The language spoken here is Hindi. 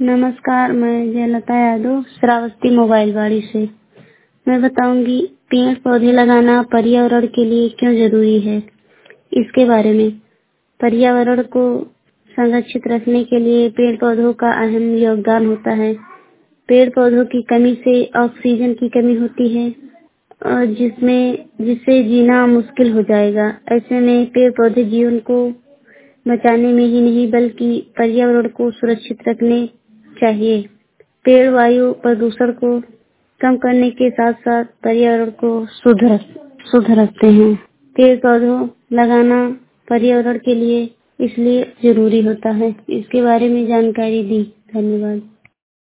नमस्कार, मैं जयलता यादव श्रावस्ती मोबाइल वाड़ी से। मैं बताऊंगी पेड़ पौधे लगाना पर्यावरण के लिए क्यों जरूरी है। इसके बारे में पर्यावरण को संरक्षित रखने के लिए पेड़ पौधों का अहम योगदान होता है। पेड़ पौधों की कमी से ऑक्सीजन की कमी होती है और जिससे जीना मुश्किल हो जाएगा। ऐसे में पेड़ पौधे जीवन को बचाने में ही नहीं बल्कि पर्यावरण को सुरक्षित रखने चाहिए। पेड़ वायु प्रदूषण को कम करने के साथ साथ पर्यावरण को शुद्ध रखते हैं। पेड़ पौधों लगाना पर्यावरण के लिए इसलिए जरूरी होता है। इसके बारे में जानकारी दी। धन्यवाद।